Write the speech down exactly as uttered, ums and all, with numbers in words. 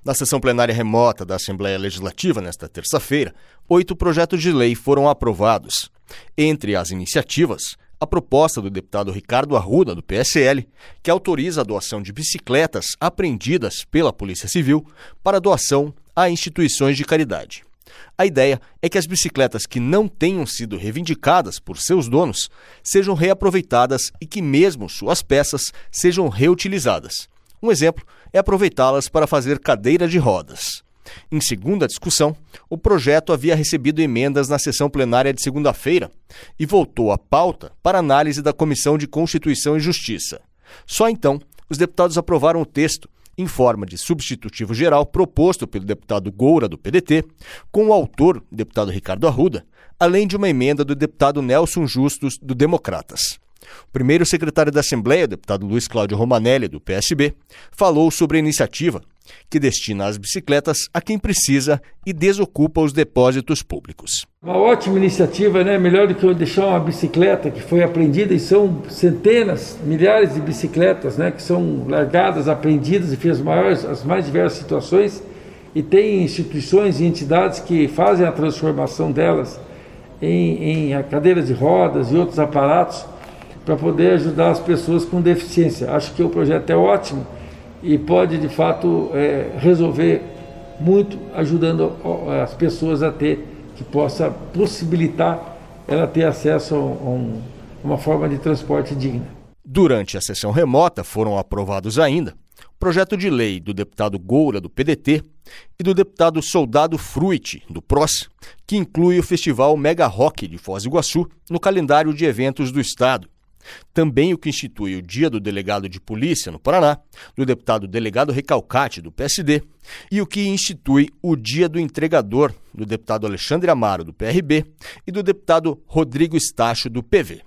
Na sessão plenária remota da Assembleia Legislativa, nesta terça-feira, oito projetos de lei foram aprovados. Entre as iniciativas, a proposta do deputado Ricardo Arruda, do P S L, que autoriza a doação de bicicletas apreendidas pela Polícia Civil para doação a instituições de caridade. A ideia é que as bicicletas que não tenham sido reivindicadas por seus donos sejam reaproveitadas e que mesmo suas peças sejam reutilizadas. Um exemplo é aproveitá-las para fazer cadeira de rodas. Em segunda discussão, o projeto havia recebido emendas na sessão plenária de segunda-feira e voltou à pauta para análise da Comissão de Constituição e Justiça. Só então, os deputados aprovaram o texto em forma de substitutivo geral proposto pelo deputado Goura, do P D T, com o autor, o deputado Ricardo Arruda, além de uma emenda do deputado Nelson Justus, do Democratas. O primeiro secretário da Assembleia, o deputado Luiz Cláudio Romanelli, do P S B, falou sobre a iniciativa, que destina as bicicletas a quem precisa e desocupa os depósitos públicos. Uma ótima iniciativa, né? Melhor do que eu deixar uma bicicleta que foi apreendida, e são centenas, milhares de bicicletas, né? Que são largadas, apreendidas e fez maiores, as mais diversas situações, e tem instituições e entidades que fazem a transformação delas em, em cadeiras de rodas e outros aparatos para poder ajudar as pessoas com deficiência. Acho que o projeto é ótimo e pode, de fato, é, resolver muito, ajudando as pessoas a ter, que possa possibilitar ela ter acesso a, um, a uma forma de transporte digna. Durante a sessão remota foram aprovados ainda o projeto de lei do deputado Goura, do P D T, e do deputado Soldado Fruit, do P R O S, que inclui o Festival Mega Rock de Foz do Iguaçu no calendário de eventos do Estado. Também o que institui o Dia do Delegado de Polícia no Paraná, do deputado Delegado Recalcate, do P S D, e o que institui o Dia do Entregador, do deputado Alexandre Amaro, do P R B, e do deputado Rodrigo Estácio, do P V.